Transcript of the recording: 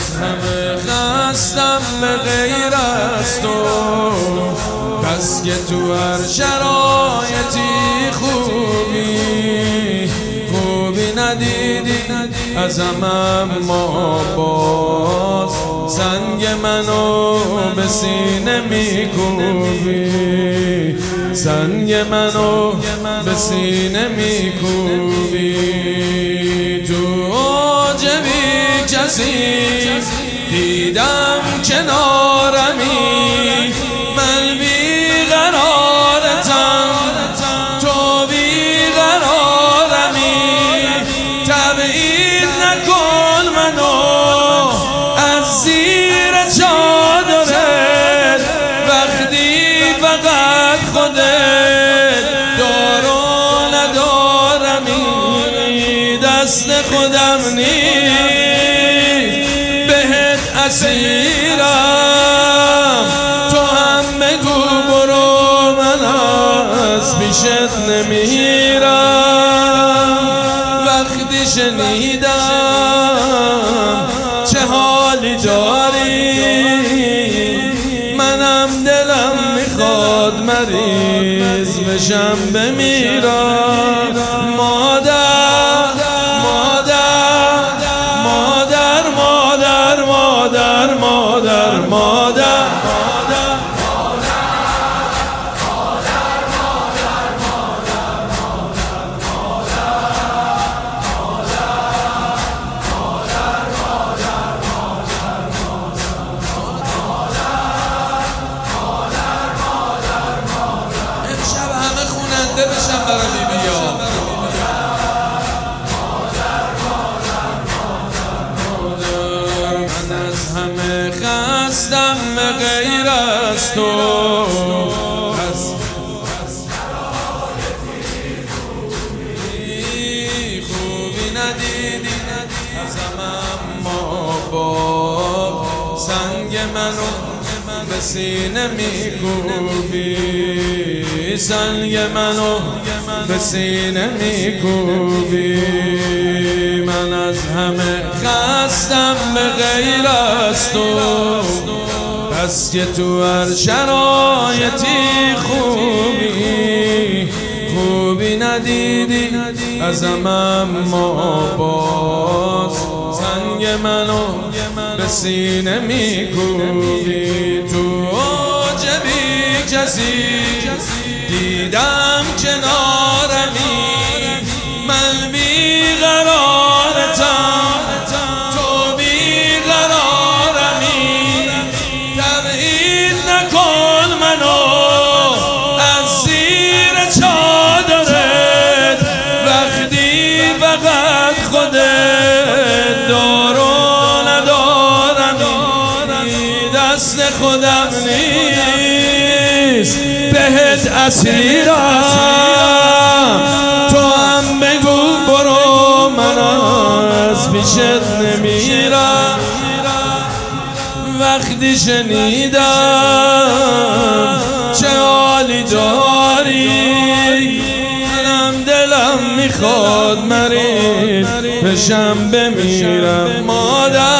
همه خستم به غیر از تو، بس که تو هر شرایطی خوبی ندیدی ازم، اما باز سنگ منو به سینه میکوبی، سنگ منو به سینه میکوبی. تو اوج بی کسی دیدم کنارمی، من بیقرارتم تو بیقرارمی، تبعید نکن منو از زیر چادرت، وقتی فقط خودت دار و ندارمی، دست خودم نیست بهت اسیرم، تو هم بگو برو من از پیشت نمیرم. وقتی شنیدم چه حالی داری، منم دلم میخواد مریض بشم بمیرم. مادر مادر مادر مادر مادر مادر امشب همه خوننده بشن برای بیبیا. همه خستم به غیر از تو، خوبی ندیدی ازم، اما با سنگ منو به سینه میکوبی، سنگ منو به سینه میکوبی. من از همه خستم به غیر از تو، بس که تو هر شرایطی خوبی ندیدی ازم، اما باز سنگ منو به سینه میکوبی. تو اوج بی کسی دیدم کنارمی، من بیقرارتم تو بیقرارمی، تبعید نکن منو از زیر چادرت، وقتی فقط خودت دار و ندارمی، دست خودم نیست بهت اسیرم، تو هم بگو برو من از پیشت نمیرم. وقتی شنیدم چه حالی داری، منم دلم میخواد مریض بشم بمیرم. مادر